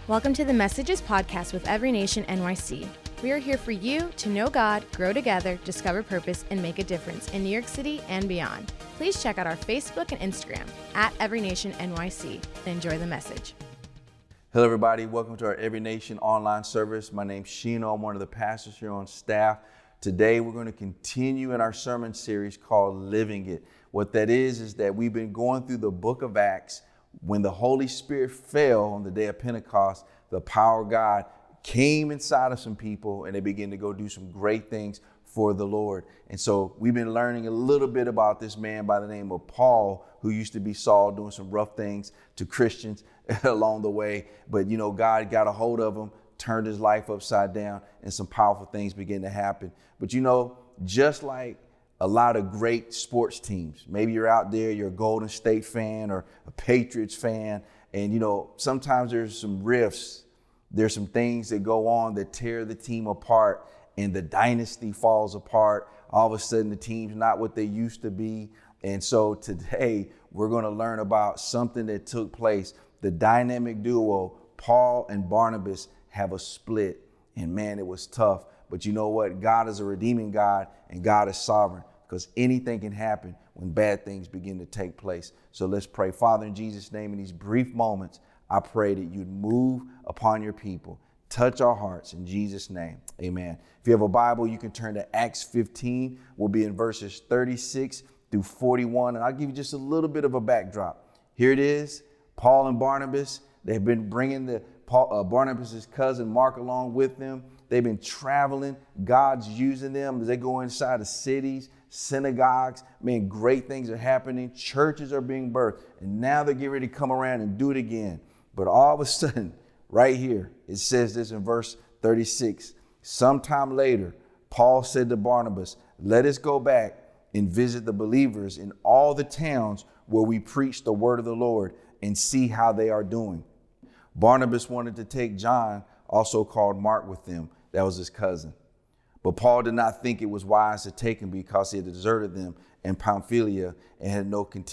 Welcome to the Messages podcast with Every Nation NYC. We are here for you to know God, grow together, discover purpose, and make a difference in New York City and beyond. Please check out our Facebook and Instagram at Every Nation NYC and enjoy the message. Hello, everybody. Welcome to our Every Nation online service. My name's Sheena. I'm one of the pastors here on staff. Today, we're going to continue in our sermon series called Living It. What that is that we've been going through the book of Acts. When the Holy Spirit fell on the day of Pentecost, the power of God came inside of some people and they began to go do some great things for the Lord. And so we've been learning a little bit about this man by the name of Paul, who used to be Saul, doing some rough things to Christians along the way. But, you know, God got a hold of him, turned his life upside down, and some powerful things began to happen. But, you know, just like a lot of great sports teams, maybe you're out there, you're a Golden State fan or a Patriots fan, and, you know, sometimes there's some rifts. There's some things that go on that tear the team apart, and the dynasty falls apart. All of a sudden, the team's not what they used to be. And so today, we're going to learn about something that took place. The dynamic duo, Paul and Barnabas, have a split. And man, it was tough. But you know what? God is a redeeming God, and God is sovereign, because anything can happen when bad things begin to take place. So let's pray. Father, in Jesus' name, in these brief moments, I pray that you'd move upon your people. Touch our hearts in Jesus' name. Amen. If you have a Bible, you can turn to Acts 15. We'll be in verses 36 through 41. And I'll give you just a little bit of a backdrop. Here it is. Paul and Barnabas, they've been bringing Barnabas' cousin Mark along with them. They've been traveling. God's using them as they go inside of cities, synagogues. Man, great things are happening. Churches are being birthed. And now they're getting ready to come around and do it again. But all of a sudden, right here, it says this in verse 36. Sometime later, Paul said to Barnabas, "Let us go back and visit the believers in all the towns where we preach the word of the Lord and see how they are doing." Barnabas wanted to take John, also called Mark, with them. That was his cousin. But Paul did not think it was wise to take him, because he had deserted them in Pamphylia and had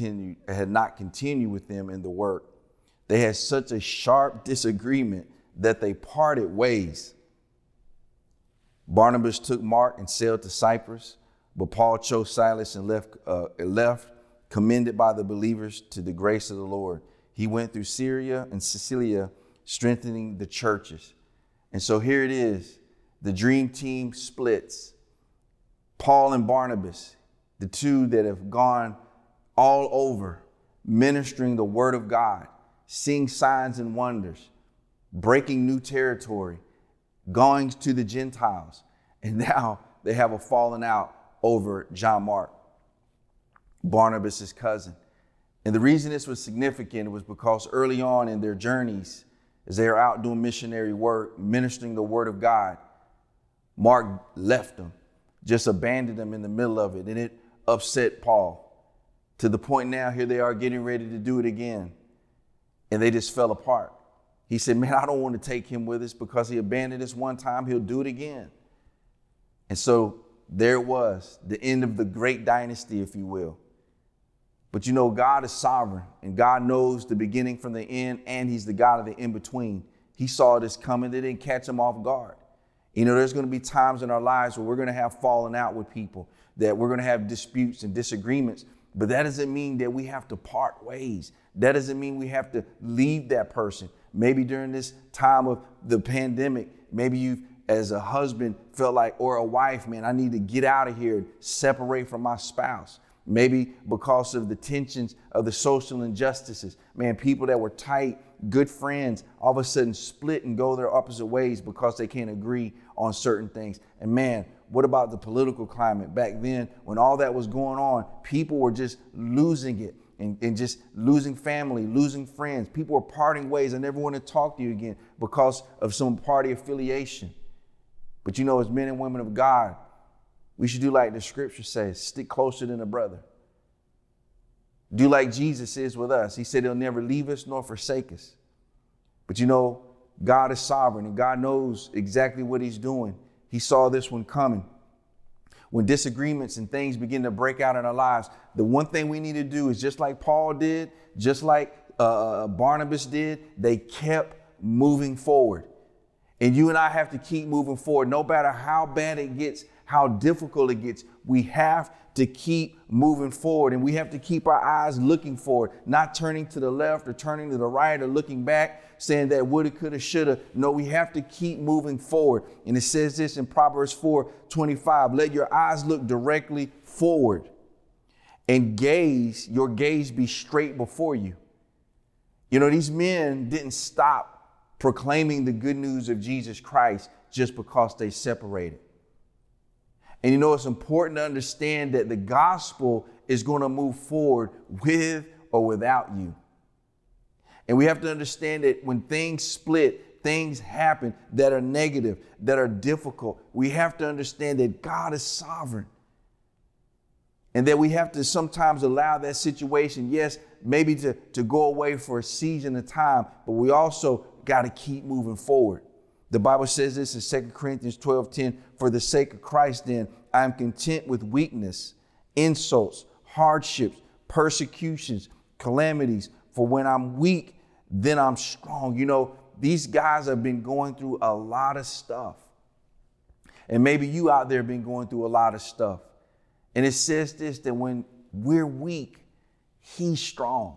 not continued with them in the work. They had such a sharp disagreement that they parted ways. Barnabas took Mark and sailed to Cyprus, but Paul chose Silas and left, commended by the believers to the grace of the Lord. He went through Syria and Cilicia, strengthening the churches. And so here it is. The dream team splits. Paul and Barnabas, the two that have gone all over, ministering the word of God, seeing signs and wonders, breaking new territory, going to the Gentiles. And now they have a falling out over John Mark, Barnabas' cousin. And the reason this was significant was because early on in their journeys, as they are out doing missionary work, ministering the word of God, Mark left them, just abandoned them in the middle of it. And it upset Paul to the point now here they are getting ready to do it again. And they just fell apart. He said, man, I don't want to take him with us, because he abandoned us one time. He'll do it again. And so there it was, the end of the great dynasty, if you will. But you know, God is sovereign, and God knows the beginning from the end, and he's the God of the in-between. He saw this coming. They didn't catch him off guard. You know, there's going to be times in our lives where we're going to have fallen out with people, that we're going to have disputes and disagreements. But that doesn't mean that we have to part ways. That doesn't mean we have to leave that person. Maybe during this time of the pandemic, maybe you've, as a husband, felt like, or a wife, man, I need to get out of here, separate from my spouse. Maybe because of the tensions of the social injustices, man, people that were tight, good friends, all of a sudden split and go their opposite ways because they can't agree on certain things. And man, what about the political climate back then when all that was going on? People were just losing it and just losing family, losing friends. People were parting ways. I never want to talk to you again because of some party affiliation. But you know, as men and women of God, we should do like the scripture says, stick closer than a brother. Do like Jesus is with us. He said he'll never leave us nor forsake us. But you know, God is sovereign, and God knows exactly what he's doing. He saw this one coming. When disagreements and things begin to break out in our lives, the one thing we need to do is, just like Paul did, just like Barnabas did, they kept moving forward. And you and I have to keep moving forward. No matter how bad it gets, how difficult it gets, we have to keep moving forward. And we have to keep our eyes looking forward, not turning to the left or turning to the right or looking back, saying that woulda, coulda, shoulda. No, we have to keep moving forward. And it says this in Proverbs 4:25, let your eyes look directly forward and your gaze be straight before you. You know, these men didn't stop proclaiming the good news of Jesus Christ just because they separated. And you know, it's important to understand that the gospel is going to move forward with or without you. And we have to understand that when things split, things happen that are negative, that are difficult, we have to understand that God is sovereign. And that we have to sometimes allow that situation, yes, maybe to go away for a season of time, but we also got to keep moving forward. The Bible says this in 2 Corinthians 12:10, for the sake of Christ, then, I am content with weakness, insults, hardships, persecutions, calamities. For when I'm weak, then I'm strong. You know, these guys have been going through a lot of stuff. And maybe you out there have been going through a lot of stuff. And it says this, that when we're weak, he's strong.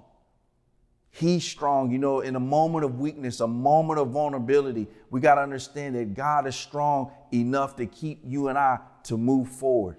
He's strong. You know, in a moment of weakness, a moment of vulnerability, we got to understand that God is strong enough to keep you and I to move forward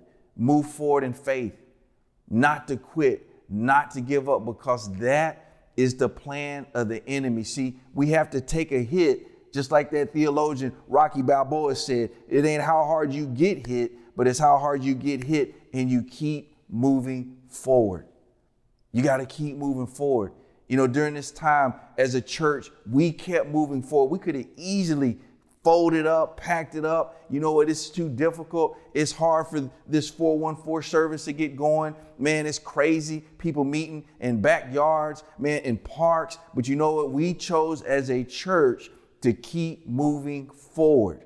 in faith, not to quit, not to give up, because that is the plan of the enemy. See, we have to take a hit, just like that theologian Rocky Balboa said, it ain't how hard you get hit, but it's how hard you get hit and you keep moving forward. You got to keep moving forward. You know, during this time as a church, we kept moving forward. We could have easily folded up, packed it up. You know what? It's too difficult. It's hard for this 414 service to get going. Man, it's crazy. People meeting in backyards, man, in parks. But you know what? We chose as a church to keep moving forward.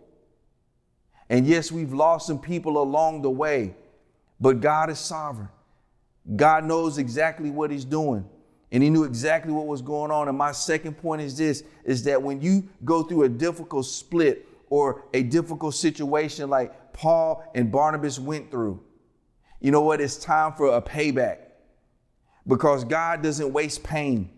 And yes, we've lost some people along the way, but God is sovereign. God knows exactly what he's doing. And he knew exactly what was going on. And my second point is this, is that when you go through a difficult split or a difficult situation like Paul and Barnabas went through, you know what? It's time for a payback, because God doesn't waste pain.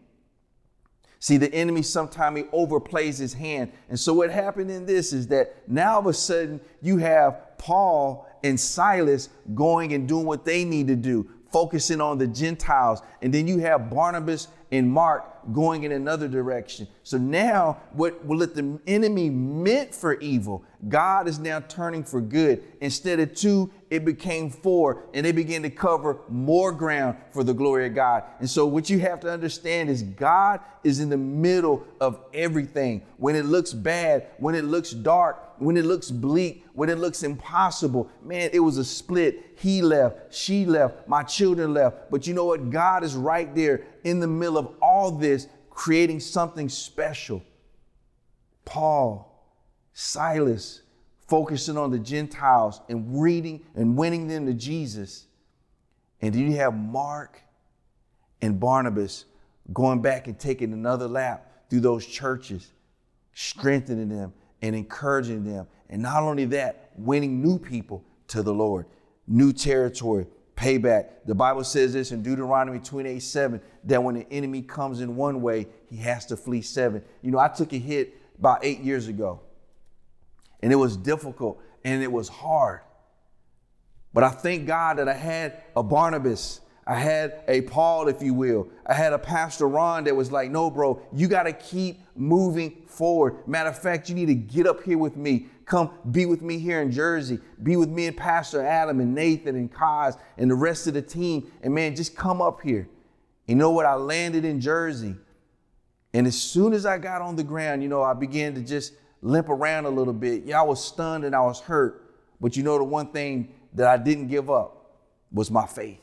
See, the enemy sometimes he overplays his hand. And so what happened in this is that now all of a sudden you have Paul and Silas going and doing what they need to do, focusing on the Gentiles. And then you have Barnabas and Mark going in another direction. So now what the enemy meant for evil, God is now turning for good. Instead of 2, it became 4, and they began to cover more ground for the glory of God. And so what you have to understand is God is in the middle of everything. When it looks bad, when it looks dark, when it looks bleak, when it looks impossible, man, it was a split. He left, she left, my children left. But you know what? God is right there in the middle of all this, creating something special. Paul, Silas, focusing on the Gentiles and reading and winning them to Jesus. And then you have Mark and Barnabas going back and taking another lap through those churches, strengthening them and encouraging them. And not only that, winning new people to the Lord, new territory, payback. The Bible says this in Deuteronomy 28:7, that when the enemy comes in one way, he has to flee 7. You know, I took a hit about 8 years ago, and it was difficult and it was hard. But I thank God that I had a Barnabas. I had a Paul, if you will. I had a Pastor Ron that was like, no, bro, you got to keep moving forward. Matter of fact, you need to get up here with me. Come be with me here in Jersey. Be with me and Pastor Adam and Nathan and Kaz and the rest of the team. And man, just come up here. You know what? I landed in Jersey. And as soon as I got on the ground, you know, I began to just limp around a little bit. Yeah, I was stunned and I was hurt. But you know, the one thing that I didn't give up was my faith.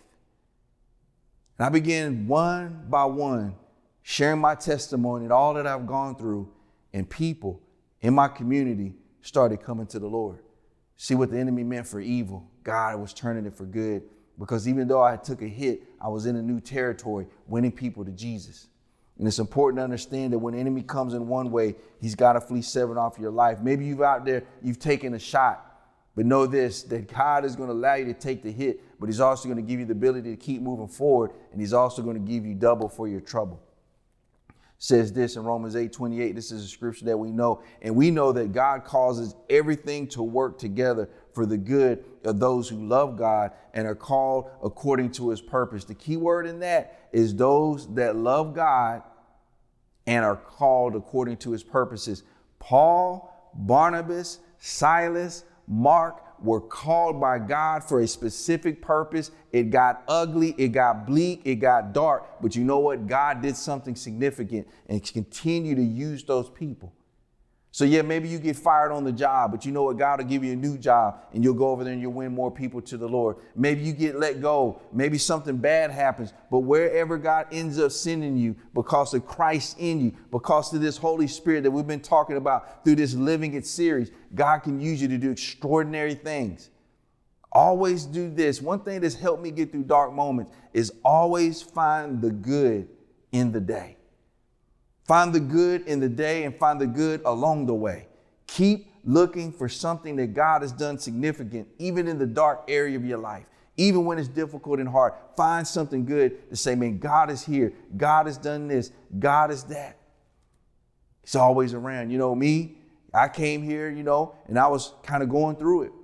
And I began one by one sharing my testimony and all that I've gone through, and people in my community started coming to the Lord. See, what the enemy meant for evil, God was turning it for good, because even though I took a hit, I was in a new territory, winning people to Jesus. And it's important to understand that when the enemy comes in one way, he's got to flee 7 off your life. Maybe you've out there, you've taken a shot, but know this, that God is going to allow you to take the hit, but he's also going to give you the ability to keep moving forward. And he's also going to give you double for your trouble. Says this in Romans 8:28. This is a scripture that we know. And we know that God causes everything to work together for the good of those who love God and are called according to his purpose. The key word in that is those that love God and are called according to his purposes. Paul, Barnabas, Silas, Mark were called by God for a specific purpose. It got ugly, it got bleak, it got dark. But you know what? God did something significant and continue to use those people. So yeah, maybe you get fired on the job, but you know what? God will give you a new job and you'll go over there and you'll win more people to the Lord. Maybe you get let go. Maybe something bad happens, but wherever God ends up sending you, because of Christ in you, because of this Holy Spirit that we've been talking about through this Living It series, God can use you to do extraordinary things. Always do this. One thing that's helped me get through dark moments is always find the good in the day. Find the good in the day and find the good along the way. Keep looking for something that God has done significant, even in the dark area of your life, even when it's difficult and hard. Find something good to say, man, God is here. God has done this. God is that. He's always around. You know, me, I came here, and I was kind of going through it.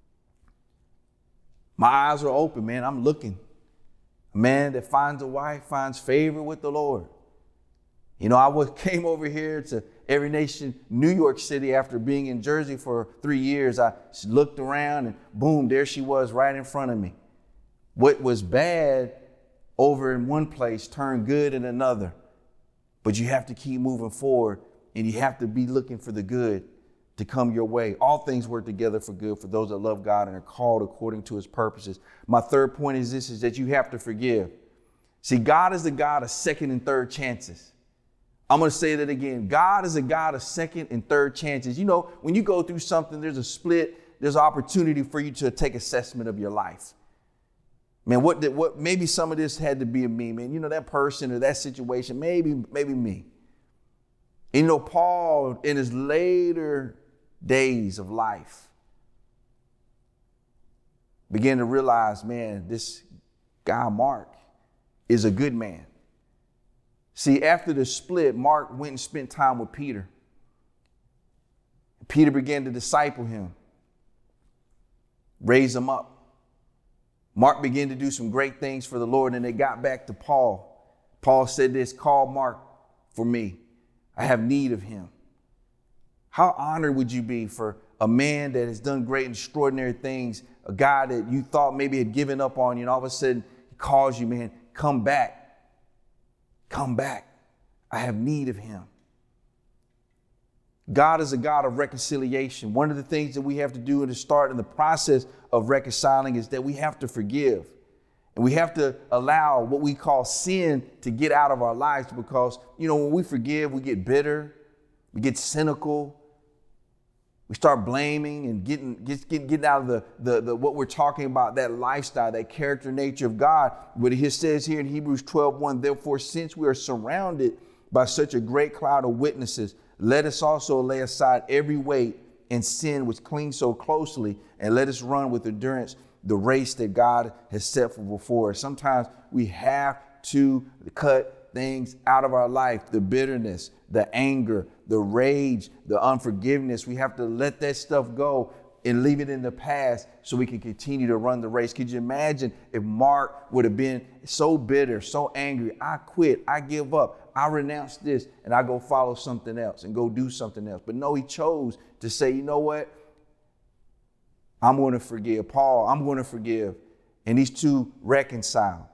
My eyes are open, man. I'm looking. A man that finds a wife finds favor with the Lord. I came over here to Every Nation, New York City after being in Jersey for 3 years. I looked around and boom, there she was right in front of me. What was bad over in one place turned good in another. But you have to keep moving forward and you have to be looking for the good to come your way. All things work together for good for those that love God and are called according to his purposes. My third point is this, is that you have to forgive. See, God is the God of second and third chances. I'm going to say that again. God is a God of second and third chances. When you go through something, there's a split, there's opportunity for you to take assessment of your life. Man, what maybe some of this had to be me, man. That person or that situation, maybe me. And Paul, in his later days of life, began to realize, man, this guy, Mark, is a good man. See, after the split, Mark went and spent time with Peter. Peter began to disciple him, raise him up. Mark began to do some great things for the Lord, and they got back to Paul. Paul said this, call Mark for me. I have need of him. How honored would you be for a man that has done great and extraordinary things, a guy that you thought maybe had given up on you, and all of a sudden he calls you, man, come back. Come back. I have need of him. God is a God of reconciliation. One of the things that we have to do to start in the process of reconciling is that we have to forgive. And we have to allow what we call sin to get out of our lives, because, when we forgive, we get bitter, we get cynical, we start blaming and getting out of the what we're talking about, that lifestyle, that character nature of God. But it says here in Hebrews 12:1, therefore, since we are surrounded by such a great cloud of witnesses, let us also lay aside every weight and sin which clings so closely, and let us run with endurance the race that God has set for before us. Sometimes we have to cut things out of our life, the bitterness, the anger, the rage, the unforgiveness. We have to let that stuff go and leave it in the past so we can continue to run the race. Could you imagine if Mark would have been so bitter, so angry, I quit, I give up, I renounce this, and I go follow something else and go do something else. But no, he chose to say, you know what? I'm going to forgive. Paul, I'm going to forgive. And these two reconcile.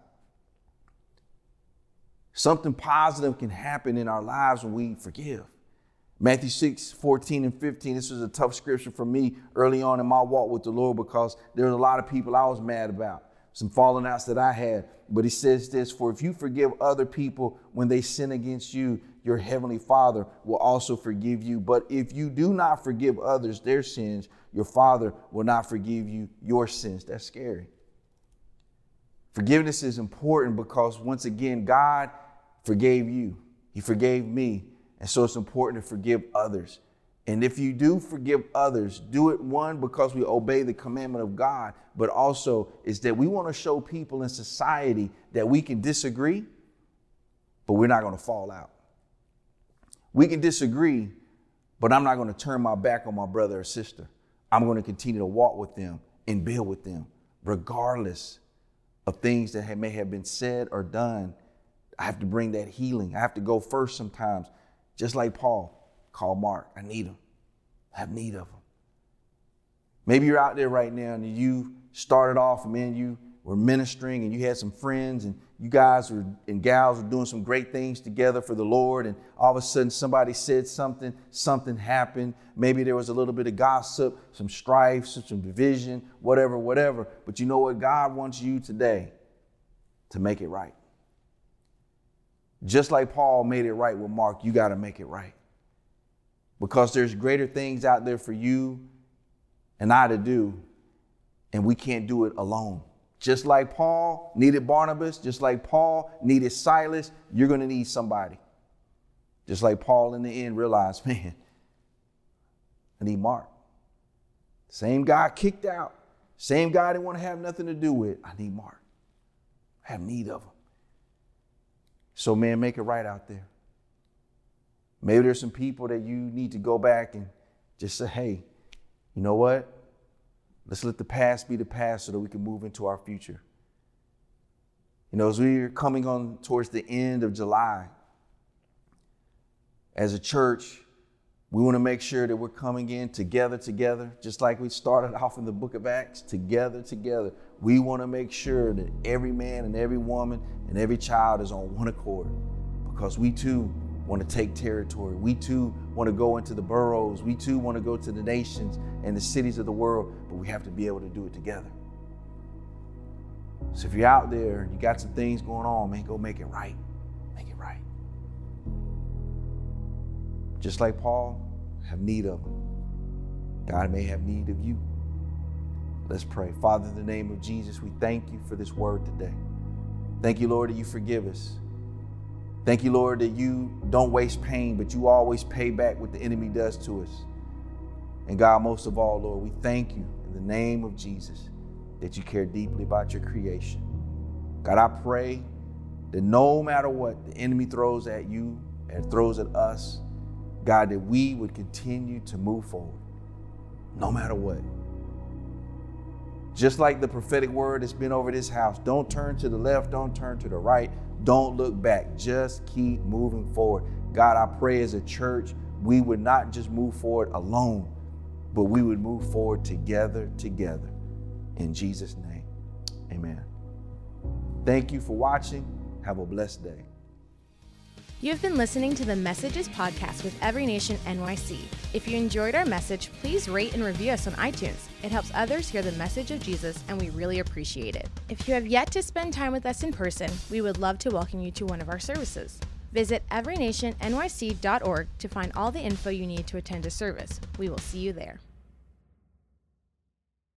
Something positive can happen in our lives when we forgive. Matthew 6:14-15. This was a tough scripture for me early on in my walk with the Lord, because there were a lot of people I was mad about, some falling outs that I had. But he says this, for if you forgive other people when they sin against you, your heavenly Father will also forgive you. But if you do not forgive others their sins, your Father will not forgive you your sins. That's scary. Forgiveness is important because, once again, God forgave you. He forgave me. And so it's important to forgive others. And if you do forgive others, do it, one, because we obey the commandment of God, but also is that we want to show people in society that we can disagree, but we're not going to fall out. We can disagree, but I'm not going to turn my back on my brother or sister. I'm going to continue to walk with them and build with them, regardless of things that may have been said or done. I have to bring that healing. I have to go first sometimes, just like Paul. Call Mark. I need him. I have need of him. Maybe you're out there right now and you started off, and you were ministering and you had some friends and you guys and gals were doing some great things together for the Lord. And all of a sudden somebody said something happened. Maybe there was a little bit of gossip, some strife, some division, whatever. But you know what? God wants you today to make it right. Just like Paul made it right with Mark, you got to make it right. Because there's greater things out there for you and I to do, and we can't do it alone. Just like Paul needed Barnabas, just like Paul needed Silas, you're going to need somebody. Just like Paul in the end realized, man, I need Mark. Same guy kicked out, same guy I didn't want to have nothing to do with. I need Mark. I have need of him. So, man, make it right out there. Maybe there's some people that you need to go back and just say, hey, you know what? Let's let the past be the past so that we can move into our future. You know, as we're coming on towards the end of July, as a church, we want to make sure that we're coming in together, just like we started off in the book of Acts, together. We want to make sure that every man and every woman and every child is on one accord, because we too want to take territory. We too want to go into the boroughs. We too want to go to the nations and the cities of the world, but we have to be able to do it together. So if you're out there and you got some things going on, man, go make it right. Make it right. Just like Paul, have need of him. God may have need of you. Let's pray. Father, in the name of Jesus, we thank you for this word today. Thank you, Lord, that you forgive us. Thank you, Lord, that you don't waste pain, but you always pay back what the enemy does to us. And God, most of all, Lord, we thank you in the name of Jesus that you care deeply about your creation. God, I pray that no matter what the enemy throws at you and throws at us, God, that we would continue to move forward, no matter what. Just like the prophetic word that's been over this house, don't turn to the left, don't turn to the right, don't look back, just keep moving forward. God, I pray as a church, we would not just move forward alone, but we would move forward together. In Jesus' name, amen. Thank you for watching. Have a blessed day. You have been listening to the Messages podcast with Every Nation NYC. If you enjoyed our message, please rate and review us on iTunes. It helps others hear the message of Jesus, and we really appreciate it. If you have yet to spend time with us in person, we would love to welcome you to one of our services. Visit everynationyc.org to find all the info you need to attend a service. We will see you there.